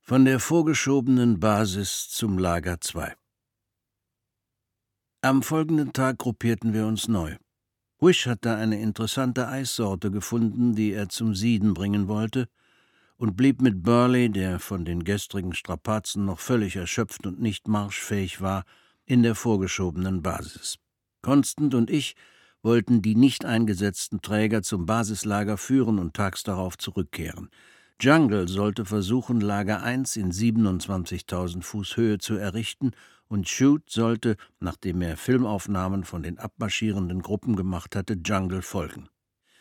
Von der vorgeschobenen Basis zum Lager 2. Am folgenden Tag gruppierten wir uns neu. Wish hatte eine interessante Eissorte gefunden, die er zum Sieden bringen wollte, und blieb mit Burley, der von den gestrigen Strapazen noch völlig erschöpft und nicht marschfähig war, in der vorgeschobenen Basis. Constant und ich wollten die nicht eingesetzten Träger zum Basislager führen und tags darauf zurückkehren. Jungle sollte versuchen, Lager 1 in 27.000 Fuß Höhe zu errichten, und Chute sollte, nachdem er Filmaufnahmen von den abmarschierenden Gruppen gemacht hatte, Jungle folgen.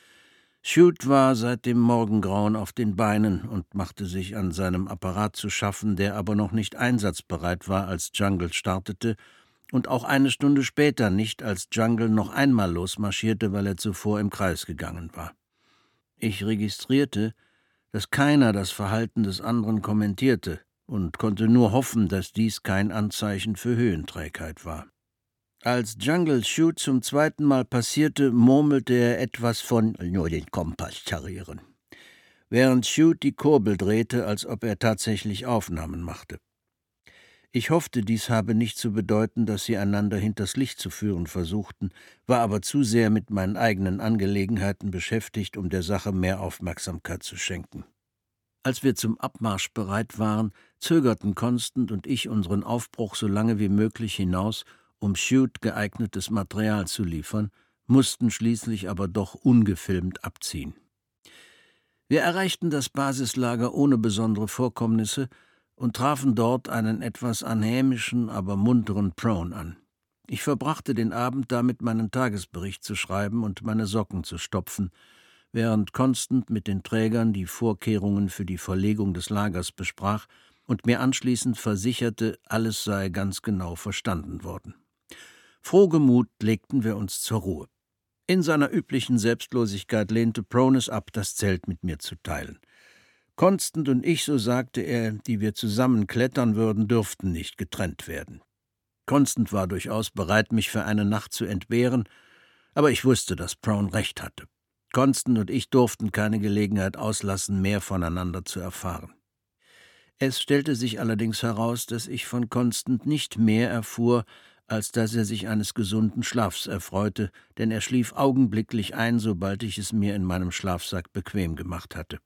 Chute war seit dem Morgengrauen auf den Beinen und machte sich an seinem Apparat zu schaffen, der aber noch nicht einsatzbereit war, als Jungle startete, und auch eine Stunde später nicht, als Jungle noch einmal losmarschierte, weil er zuvor im Kreis gegangen war. Ich registrierte, dass keiner das Verhalten des anderen kommentierte und konnte nur hoffen, dass dies kein Anzeichen für Höhenträgheit war. Als Jungle Chute zum zweiten Mal passierte, murmelte er etwas von »nur den Kompass tarieren«, während Chute die Kurbel drehte, als ob er tatsächlich Aufnahmen machte. Ich hoffte, dies habe nicht zu bedeuten, dass sie einander hinters Licht zu führen versuchten, war aber zu sehr mit meinen eigenen Angelegenheiten beschäftigt, um der Sache mehr Aufmerksamkeit zu schenken. Als wir zum Abmarsch bereit waren, zögerten Constant und ich unseren Aufbruch so lange wie möglich hinaus, um Chute geeignetes Material zu liefern, mussten schließlich aber doch ungefilmt abziehen. Wir erreichten das Basislager ohne besondere Vorkommnisse und trafen dort einen etwas anhämischen, aber munteren Prone an. Ich verbrachte den Abend damit, meinen Tagesbericht zu schreiben und meine Socken zu stopfen, während Constant mit den Trägern die Vorkehrungen für die Verlegung des Lagers besprach und mir anschließend versicherte, alles sei ganz genau verstanden worden. Frohgemut legten wir uns zur Ruhe. In seiner üblichen Selbstlosigkeit lehnte Prone es ab, das Zelt mit mir zu teilen. Constant und ich, so sagte er, die wir zusammen klettern würden, dürften nicht getrennt werden. Constant war durchaus bereit, mich für eine Nacht zu entbehren, aber ich wusste, dass Prone recht hatte. Constant und ich durften keine Gelegenheit auslassen, mehr voneinander zu erfahren. Es stellte sich allerdings heraus, dass ich von Constant nicht mehr erfuhr, als dass er sich eines gesunden Schlafs erfreute, denn er schlief augenblicklich ein, sobald ich es mir in meinem Schlafsack bequem gemacht hatte.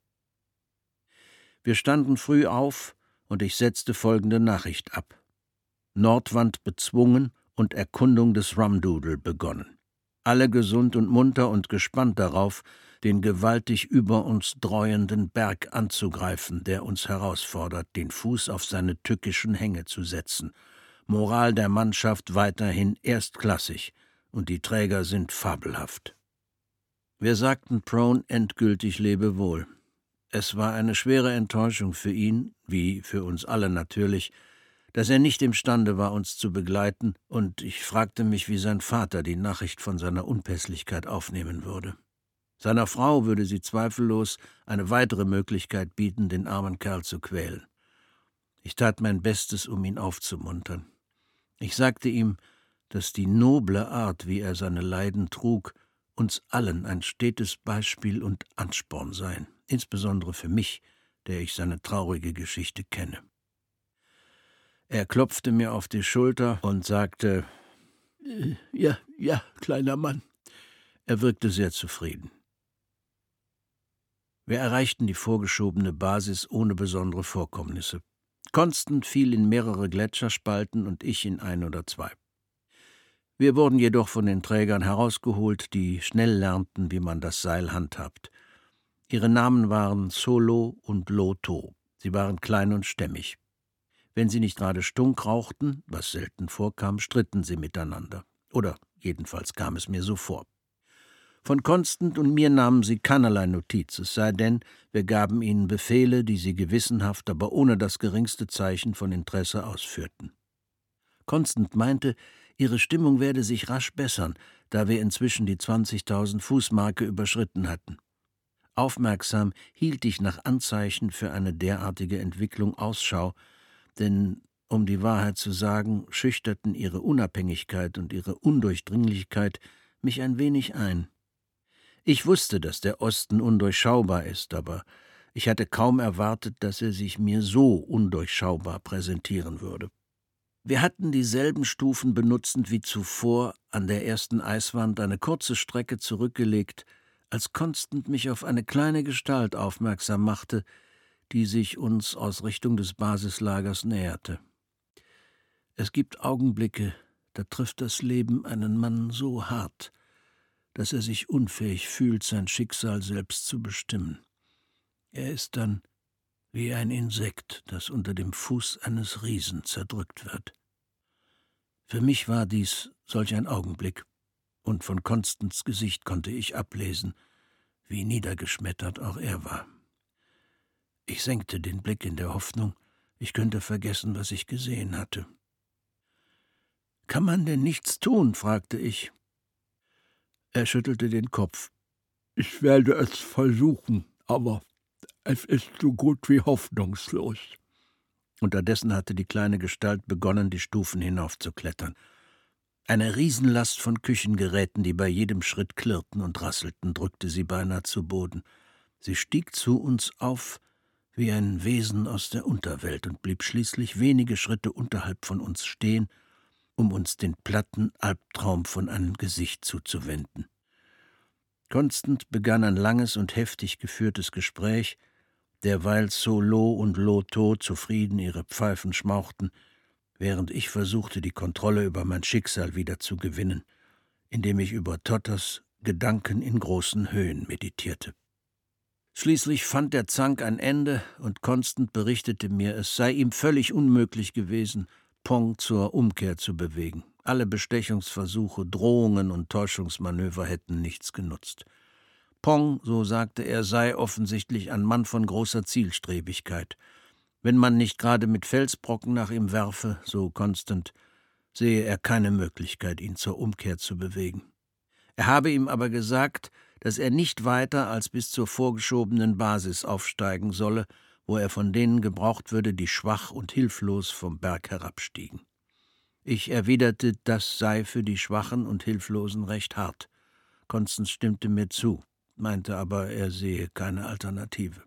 Wir standen früh auf, und ich setzte folgende Nachricht ab: Nordwand bezwungen und Erkundung des Rumdoodle begonnen. Alle gesund und munter und gespannt darauf, den gewaltig über uns dräuenden Berg anzugreifen, der uns herausfordert, den Fuß auf seine tückischen Hänge zu setzen. Moral der Mannschaft weiterhin erstklassig, und die Träger sind fabelhaft. Wir sagten Prone endgültig Lebewohl. Es war eine schwere Enttäuschung für ihn, wie für uns alle natürlich, dass er nicht imstande war, uns zu begleiten, und ich fragte mich, wie sein Vater die Nachricht von seiner Unpässlichkeit aufnehmen würde. Seiner Frau würde sie zweifellos eine weitere Möglichkeit bieten, den armen Kerl zu quälen. Ich tat mein Bestes, um ihn aufzumuntern. Ich sagte ihm, dass die noble Art, wie er seine Leiden trug, uns allen ein stetes Beispiel und Ansporn seien, insbesondere für mich, der ich seine traurige Geschichte kenne. Er klopfte mir auf die Schulter und sagte, Ja, kleiner Mann. Er wirkte sehr zufrieden. Wir erreichten die vorgeschobene Basis ohne besondere Vorkommnisse. Constant fiel in mehrere Gletscherspalten und ich in ein oder zwei. Wir wurden jedoch von den Trägern herausgeholt, die schnell lernten, wie man das Seil handhabt. Ihre Namen waren Solo und Loto. Sie waren klein und stämmig. Wenn sie nicht gerade Stunk rauchten, was selten vorkam, stritten sie miteinander. Oder jedenfalls kam es mir so vor. Von Constant und mir nahmen sie keinerlei Notiz, es sei denn, wir gaben ihnen Befehle, die sie gewissenhaft, aber ohne das geringste Zeichen von Interesse ausführten. Constant meinte, ihre Stimmung werde sich rasch bessern, da wir inzwischen die 20.000 Fuß-Marke überschritten hatten. Aufmerksam hielt ich nach Anzeichen für eine derartige Entwicklung Ausschau, denn, um die Wahrheit zu sagen, schüchterten ihre Unabhängigkeit und ihre Undurchdringlichkeit mich ein wenig ein. Ich wusste, dass der Osten undurchschaubar ist, aber Ich hatte kaum erwartet, dass er sich mir so undurchschaubar präsentieren würde. Wir hatten dieselben Stufen benutzend wie zuvor an der ersten Eiswand eine kurze Strecke zurückgelegt, als Constant mich auf eine kleine Gestalt aufmerksam machte, die sich uns aus Richtung des Basislagers näherte. Es gibt Augenblicke, da trifft das Leben einen Mann so hart, dass er sich unfähig fühlt, sein Schicksal selbst zu bestimmen. Er ist dann wie ein Insekt, das unter dem Fuß eines Riesen zerdrückt wird. Für mich war dies solch ein Augenblick, und von Constants Gesicht konnte ich ablesen, wie niedergeschmettert auch er war. Ich senkte den Blick in der Hoffnung, ich könnte vergessen, was ich gesehen hatte. »Kann man denn nichts tun?« fragte ich. Er schüttelte den Kopf. »Ich werde es versuchen, aber es ist so gut wie hoffnungslos.« Unterdessen hatte die kleine Gestalt begonnen, die Stufen hinaufzuklettern. Eine Riesenlast von Küchengeräten, die bei jedem Schritt klirrten und rasselten, drückte sie beinahe zu Boden. Sie stieg zu uns auf wie ein Wesen aus der Unterwelt und blieb schließlich wenige Schritte unterhalb von uns stehen, um uns den platten Albtraum von einem Gesicht zuzuwenden. Constant begann ein langes und heftig geführtes Gespräch, derweil Solo und Loto zufrieden ihre Pfeifen schmauchten, während ich versuchte, die Kontrolle über mein Schicksal wieder zu gewinnen, indem ich über Totters Gedanken in großen Höhen meditierte. Schließlich fand der Zank ein Ende, und Constant berichtete mir, es sei ihm völlig unmöglich gewesen, Pong zur Umkehr zu bewegen. Alle Bestechungsversuche, Drohungen und Täuschungsmanöver hätten nichts genutzt. Pong, so sagte er, sei offensichtlich ein Mann von großer Zielstrebigkeit. Wenn man nicht gerade mit Felsbrocken nach ihm werfe, so Constant, sehe er keine Möglichkeit, ihn zur Umkehr zu bewegen. Er habe ihm aber gesagt, dass er nicht weiter als bis zur vorgeschobenen Basis aufsteigen solle, wo er von denen gebraucht würde, die schwach und hilflos vom Berg herabstiegen. Ich erwiderte, das sei für die Schwachen und Hilflosen recht hart. Constance stimmte mir zu, meinte aber, er sehe keine Alternative.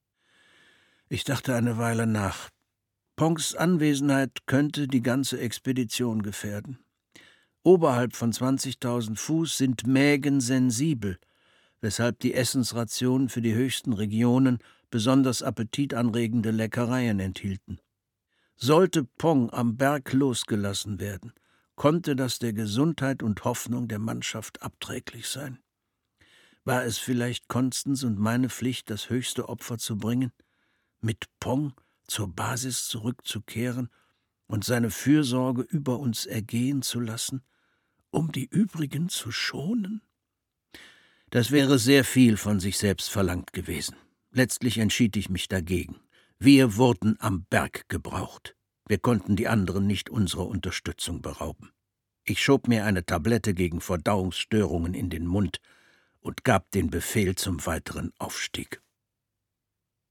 Ich dachte eine Weile nach. Pongs Anwesenheit könnte die ganze Expedition gefährden. Oberhalb von 20.000 Fuß sind Mägen sensibel, weshalb die Essensrationen für die höchsten Regionen besonders appetitanregende Leckereien enthielten. Sollte Pong am Berg losgelassen werden, konnte das der Gesundheit und Hoffnung der Mannschaft abträglich sein. War es vielleicht Constance und meine Pflicht, das höchste Opfer zu bringen, mit Pong zur Basis zurückzukehren und seine Fürsorge über uns ergehen zu lassen, um die übrigen zu schonen? Das wäre sehr viel von sich selbst verlangt gewesen. Letztlich entschied ich mich dagegen. Wir wurden am Berg gebraucht. Wir konnten die anderen nicht unserer Unterstützung berauben. Ich schob mir eine Tablette gegen Verdauungsstörungen in den Mund und gab den Befehl zum weiteren Aufstieg.